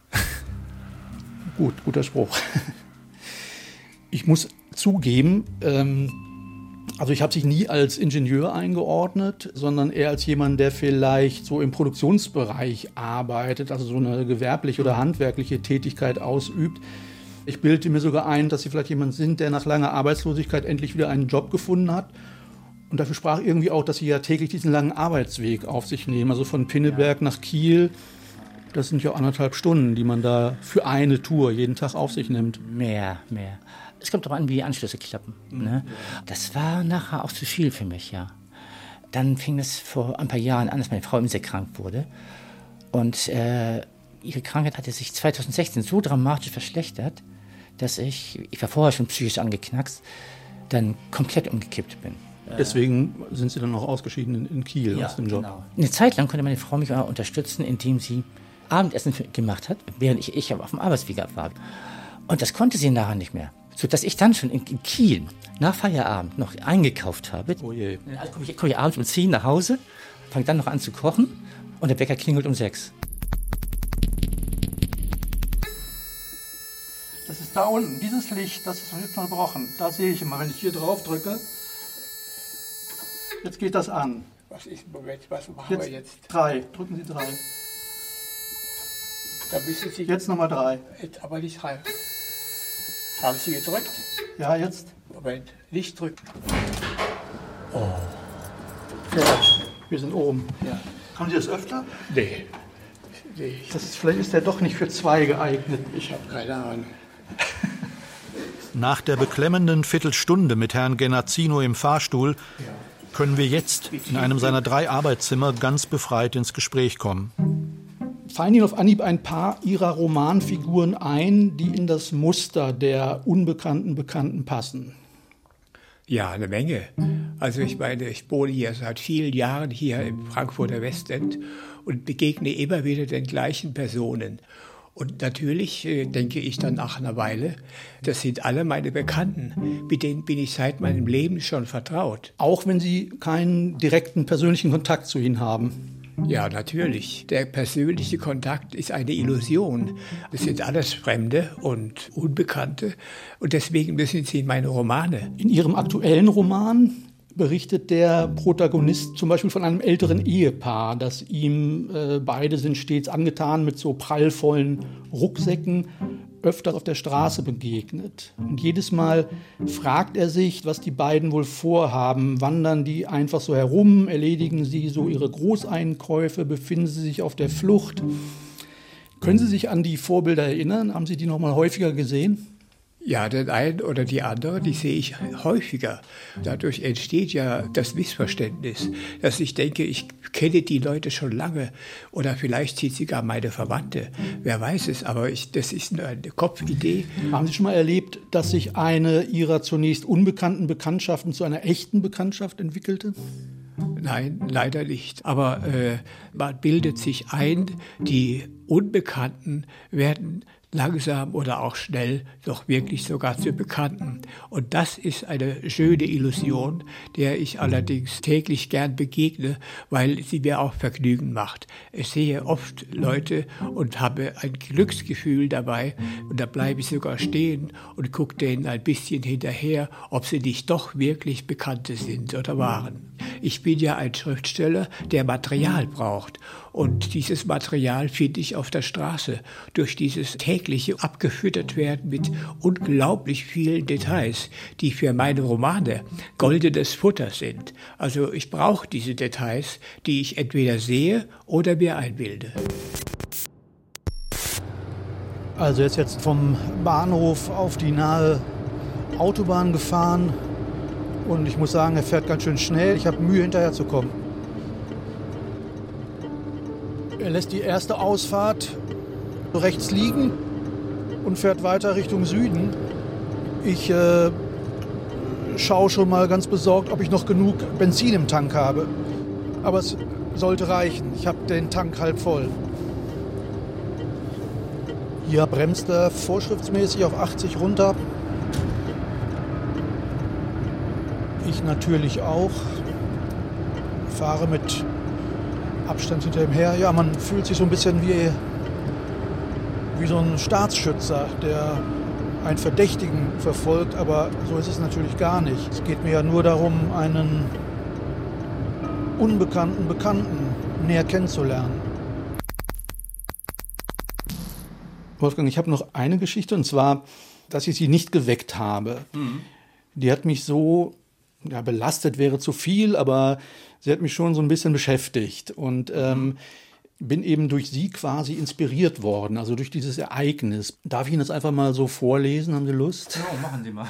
Guter Spruch. Ich muss zugeben, also ich habe sich nie als Ingenieur eingeordnet, sondern eher als jemand, der vielleicht so im Produktionsbereich arbeitet, also so eine gewerbliche oder handwerkliche Tätigkeit ausübt. Ich bildete mir sogar ein, dass Sie vielleicht jemand sind, der nach langer Arbeitslosigkeit endlich wieder einen Job gefunden hat. Und dafür sprach irgendwie auch, dass Sie ja täglich diesen langen Arbeitsweg auf sich nehmen. Also von Pinneberg nach Kiel, das sind ja 1,5 Stunden, die man da für eine Tour jeden Tag auf sich nimmt. Mehr. Es kommt doch an, wie die Anschlüsse klappen. Ne? Das war nachher auch zu viel für mich, ja. Dann fing es vor ein paar Jahren an, dass meine Frau sehr krank wurde. Und ihre Krankheit hatte sich 2016 so dramatisch verschlechtert, dass ich war vorher schon psychisch angeknackst, dann komplett umgekippt bin. Deswegen sind Sie dann auch ausgeschieden in Kiel aus dem Job? Genau. Eine Zeit lang konnte meine Frau mich auch unterstützen, indem sie Abendessen gemacht hat, während ich auf dem Arbeitsweg war. Und das konnte sie nachher nicht mehr. Sodass ich dann schon in Kiel nach Feierabend noch eingekauft habe. Oh je. Also komme ich abends um 10 nach Hause, fange dann noch an zu kochen und der Wecker klingelt um 6. Das ist da unten, dieses Licht, das ist jetzt unterbrochen. Da sehe ich immer, wenn ich hier drauf drücke. Jetzt geht das an. Was machen wir jetzt? 3, drücken Sie 3. Da müssen Sie jetzt nochmal 3. Jetzt aber nicht 3. Haben Sie gedrückt? Ja, jetzt. Moment, nicht drücken. Oh. Ja, wir sind oben. Ja. Haben Sie das öfter? Nee. Vielleicht ist der doch nicht für 2 geeignet. Ich habe keine Ahnung. Nach der beklemmenden Viertelstunde mit Herrn Genazzino im Fahrstuhl können wir jetzt in einem seiner 3 Arbeitszimmer ganz befreit ins Gespräch kommen. Fallen Ihnen auf Anhieb ein paar Ihrer Romanfiguren ein, die in das Muster der unbekannten Bekannten passen? Ja, eine Menge. Also ich meine, ich wohne hier seit vielen Jahren hier im Frankfurter Westend und begegne immer wieder den gleichen Personen. Und natürlich denke ich dann nach einer Weile, das sind alle meine Bekannten, mit denen bin ich seit meinem Leben schon vertraut. Auch wenn Sie keinen direkten persönlichen Kontakt zu ihnen haben? Ja, natürlich. Der persönliche Kontakt ist eine Illusion. Das sind alles Fremde und Unbekannte und deswegen müssen sie in meine Romane. In Ihrem aktuellen Roman berichtet der Protagonist zum Beispiel von einem älteren Ehepaar, das ihm, beide sind stets angetan, mit so prallvollen Rucksäcken öfter auf der Straße begegnet. Und jedes Mal fragt er sich, was die beiden wohl vorhaben. Wandern die einfach so herum? Erledigen sie so ihre Großeinkäufe? Befinden sie sich auf der Flucht? Können Sie sich an die Vorbilder erinnern? Haben Sie die noch mal häufiger gesehen? Ja, den einen oder die andere, die sehe ich häufiger. Dadurch entsteht ja das Missverständnis, dass ich denke, ich kenne die Leute schon lange oder vielleicht sind sie gar meine Verwandte. Wer weiß es, aber das ist eine Kopfidee. Haben Sie schon mal erlebt, dass sich eine Ihrer zunächst unbekannten Bekanntschaften zu einer echten Bekanntschaft entwickelte? Nein, leider nicht. Aber man bildet sich ein, die Unbekannten werden langsam oder auch schnell, doch wirklich sogar zu Bekannten. Und das ist eine schöne Illusion, der ich allerdings täglich gern begegne, weil sie mir auch Vergnügen macht. Ich sehe oft Leute und habe ein Glücksgefühl dabei und da bleibe ich sogar stehen und gucke denen ein bisschen hinterher, ob sie nicht doch wirklich Bekannte sind oder waren. Ich bin ja ein Schriftsteller, der Material braucht. Und dieses Material finde ich auf der Straße. Durch dieses tägliche abgefüttert werden mit unglaublich vielen Details, die für meine Romane goldenes Futter sind. Also ich brauche diese Details, die ich entweder sehe oder mir einbilde. Also er ist jetzt vom Bahnhof auf die nahe Autobahn gefahren. Und ich muss sagen, er fährt ganz schön schnell. Ich habe Mühe, hinterherzukommen. Er lässt die erste Ausfahrt rechts liegen und fährt weiter Richtung Süden. Ich schaue schon mal ganz besorgt, ob ich noch genug Benzin im Tank habe. Aber es sollte reichen. Ich habe den Tank halb voll. Hier bremst er vorschriftsmäßig auf 80 runter. Ich natürlich auch. Fahre mit Abstand hinter ihm her. Ja, man fühlt sich so ein bisschen wie so ein Staatsschützer, der einen Verdächtigen verfolgt, aber so ist es natürlich gar nicht. Es geht mir ja nur darum, einen unbekannten Bekannten näher kennenzulernen. Wolfgang, ich habe noch eine Geschichte, und zwar, dass ich sie nicht geweckt habe. Die hat mich so, ja, belastet wäre zu viel, aber sie hat mich schon so ein bisschen beschäftigt und bin eben durch sie quasi inspiriert worden, also durch dieses Ereignis. Darf ich Ihnen das einfach mal so vorlesen? Haben Sie Lust? Ja, machen Sie mal.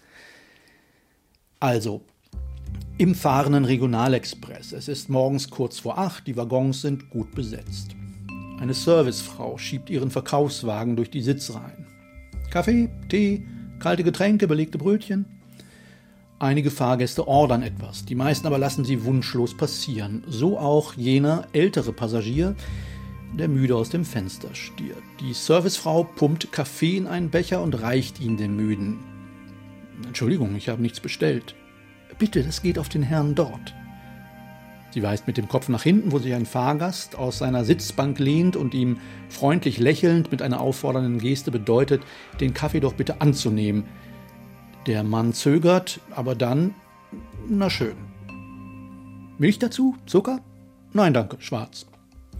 Also, im fahrenden Regionalexpress. Es ist morgens kurz vor 8, die Waggons sind gut besetzt. Eine Servicefrau schiebt ihren Verkaufswagen durch die Sitzreihen. Kaffee, Tee, kalte Getränke, belegte Brötchen. Einige Fahrgäste ordern etwas, die meisten aber lassen sie wunschlos passieren. So auch jener ältere Passagier, der müde aus dem Fenster stiert. Die Servicefrau pumpt Kaffee in einen Becher und reicht ihn dem Müden. Entschuldigung, ich habe nichts bestellt. Bitte, das geht auf den Herrn dort. Sie weist mit dem Kopf nach hinten, wo sich ein Fahrgast aus seiner Sitzbank lehnt und ihm freundlich lächelnd mit einer auffordernden Geste bedeutet, den Kaffee doch bitte anzunehmen. Der Mann zögert, aber dann, na schön. Milch dazu? Zucker? Nein, danke, schwarz.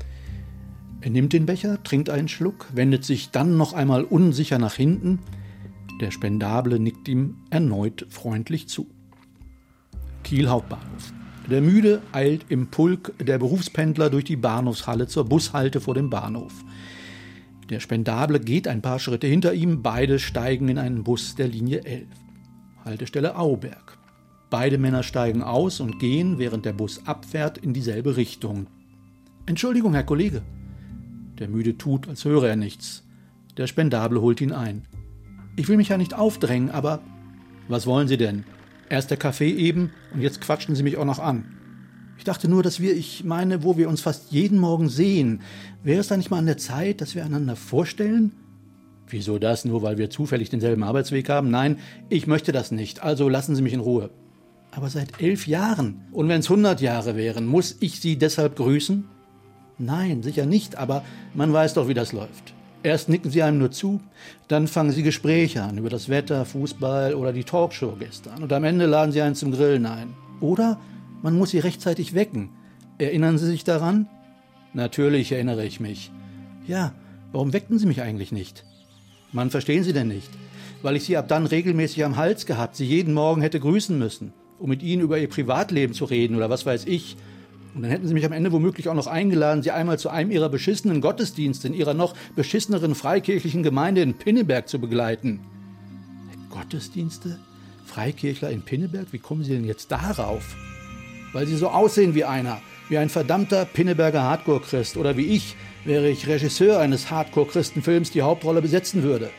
Er nimmt den Becher, trinkt einen Schluck, wendet sich dann noch einmal unsicher nach hinten. Der Spendable nickt ihm erneut freundlich zu. Kiel Hauptbahnhof. Der Müde eilt im Pulk der Berufspendler durch die Bahnhofshalle zur Bushalte vor dem Bahnhof. Der Spendable geht ein paar Schritte hinter ihm, beide steigen in einen Bus der Linie 11. Haltestelle Auberg. Beide Männer steigen aus und gehen, während der Bus abfährt, in dieselbe Richtung. Entschuldigung, Herr Kollege. Der Müde tut, als höre er nichts. Der Spendable holt ihn ein. Ich will mich ja nicht aufdrängen, aber... Was wollen Sie denn? Erst der Kaffee eben und jetzt quatschen Sie mich auch noch an. Ich dachte nur, dass wo wir uns fast jeden Morgen sehen, wäre es da nicht mal an der Zeit, dass wir einander vorstellen? Wieso das? Nur weil wir zufällig denselben Arbeitsweg haben? Nein, ich möchte das nicht, also lassen Sie mich in Ruhe. Aber seit 11 Jahren, und wenn es 100 Jahre wären, muss ich Sie deshalb grüßen? Nein, sicher nicht, aber man weiß doch, wie das läuft. Erst nicken Sie einem nur zu, dann fangen Sie Gespräche an über das Wetter, Fußball oder die Talkshow gestern. Und am Ende laden Sie einen zum Grillen ein. Oder man muss Sie rechtzeitig wecken. Erinnern Sie sich daran? Natürlich erinnere ich mich. Ja, warum weckten Sie mich eigentlich nicht? Mann, verstehen Sie denn nicht? Weil ich Sie ab dann regelmäßig am Hals gehabt, Sie jeden Morgen hätte grüßen müssen, um mit Ihnen über Ihr Privatleben zu reden oder was weiß ich. Und dann hätten Sie mich am Ende womöglich auch noch eingeladen, Sie einmal zu einem Ihrer beschissenen Gottesdienste in Ihrer noch beschisseneren freikirchlichen Gemeinde in Pinneberg zu begleiten. Gottesdienste? Freikirchler in Pinneberg? Wie kommen Sie denn jetzt darauf? Weil Sie so aussehen wie einer, wie ein verdammter Pinneberger Hardcore-Christ oder wie ich, wäre ich Regisseur eines Hardcore-Christenfilms, die Hauptrolle besetzen würde.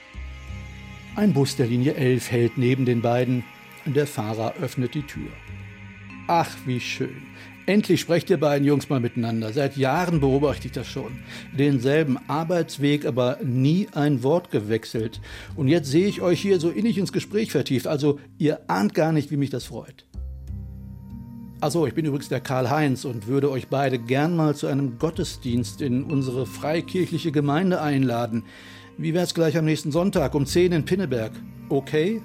Ein Bus der Linie 11 hält neben den beiden. Der Fahrer öffnet die Tür. Ach, wie schön. Endlich sprecht ihr beiden Jungs mal miteinander. Seit Jahren beobachte ich das schon. Denselben Arbeitsweg, aber nie ein Wort gewechselt. Und jetzt sehe ich euch hier so innig ins Gespräch vertieft. Also ihr ahnt gar nicht, wie mich das freut. Achso, ich bin übrigens der Karl-Heinz und würde euch beide gern mal zu einem Gottesdienst in unsere freikirchliche Gemeinde einladen. Wie wär's gleich am nächsten Sonntag um 10 in Pinneberg? Okay?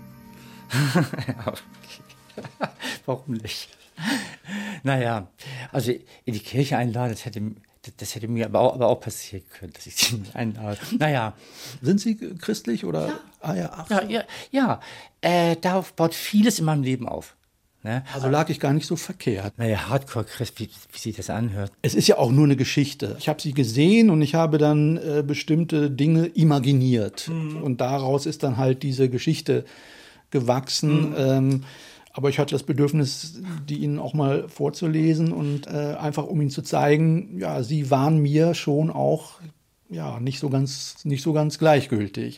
Okay. Warum nicht? Naja, also in die Kirche einladen, das hätte mir aber auch passieren können, dass ich sie nicht einlade. Naja. Sind Sie christlich oder? Ja. Ah ja, ach so. Ja. Darauf baut vieles in meinem Leben auf. Ne? Also lag ich gar nicht so verkehrt. Naja, Hardcore-Christ, wie sich das anhört. Es ist ja auch nur eine Geschichte. Ich habe sie gesehen und ich habe dann bestimmte Dinge imaginiert. Und daraus ist dann halt diese Geschichte gewachsen. Aber ich hatte das Bedürfnis, die Ihnen auch mal vorzulesen und einfach um Ihnen zu zeigen, ja, Sie waren mir schon auch ja, nicht so ganz gleichgültig.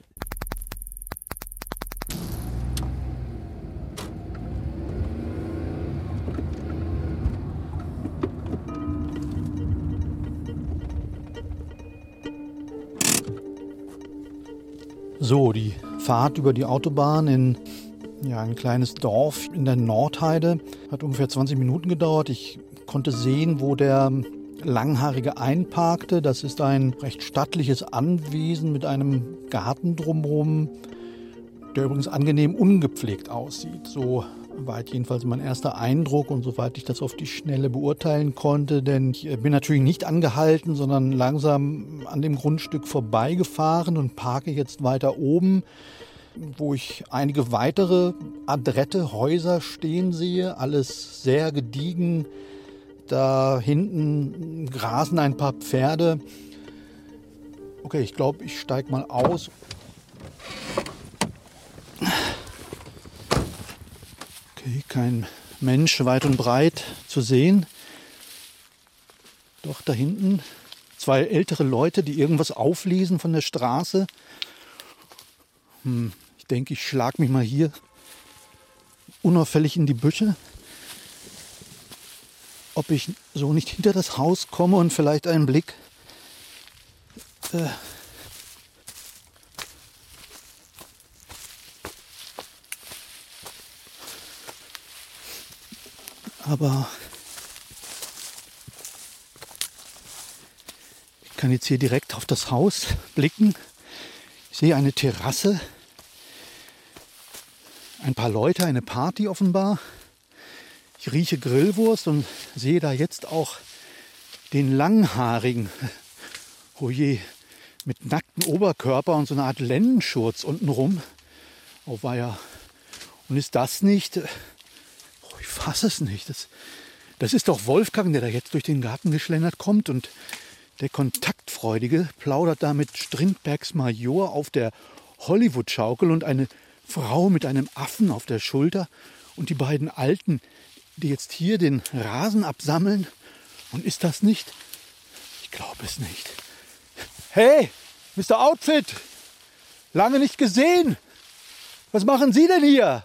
So, die Fahrt über die Autobahn in ein kleines Dorf in der Nordheide hat ungefähr 20 Minuten gedauert. Ich konnte sehen, wo der Langhaarige einparkte. Das ist ein recht stattliches Anwesen mit einem Garten drumherum, der übrigens angenehm ungepflegt aussieht. So weit jedenfalls mein erster Eindruck und soweit ich das auf die Schnelle beurteilen konnte. Denn ich bin natürlich nicht angehalten, sondern langsam an dem Grundstück vorbeigefahren und parke jetzt weiter oben, wo ich einige weitere adrette Häuser stehen sehe. Alles sehr gediegen. Da hinten grasen ein paar Pferde. Okay, ich glaube, ich steige mal aus. Okay, kein Mensch weit und breit zu sehen. Doch da hinten 2 ältere Leute, die irgendwas auflesen von der Straße. Ich denke, ich schlage mich mal hier unauffällig in die Büsche. Ob ich so nicht hinter das Haus komme und vielleicht einen Blick aber ich kann jetzt hier direkt auf das Haus blicken. Ich sehe eine Terrasse, ein paar Leute, eine Party offenbar. Ich rieche Grillwurst und sehe da jetzt auch den Langhaarigen. Oh je, mit nacktem Oberkörper und so einer Art Lendenschurz untenrum. Oh weia. Und ist das nicht... Oh, ich fasse es nicht. Das ist doch Wolfgang, der da jetzt durch den Garten geschlendert kommt. Und der Kontaktfreudige plaudert da mit Strindbergs Major auf der Hollywood-Schaukel und eine Frau mit einem Affen auf der Schulter. Und die beiden Alten, die jetzt hier den Rasen absammeln. Und ist das nicht? Ich glaube es nicht. Hey, Mr. Outfit! Lange nicht gesehen! Was machen Sie denn hier?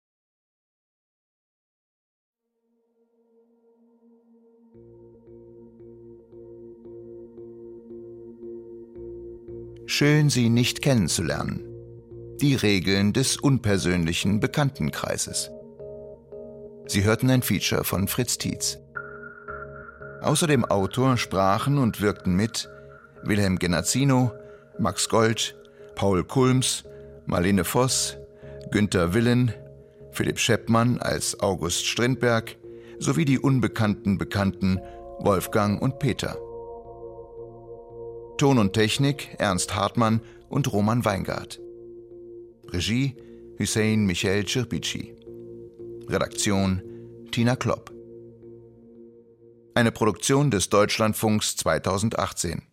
Schön, Sie nicht kennenzulernen. Die Regeln des unpersönlichen Bekanntenkreises. Sie hörten ein Feature von Fritz Tietz. Außer dem Autor sprachen und wirkten mit Wilhelm Genazzino, Max Gold, Paul Kulms, Marlene Voss, Günter Willen, Philipp Scheppmann als August Strindberg sowie die unbekannten Bekannten Wolfgang und Peter. Ton und Technik Ernst Hartmann und Roman Weingart. Regie Hüseyin Michael Cirpici. Redaktion Tina Klopp. Eine Produktion des Deutschlandfunks 2018.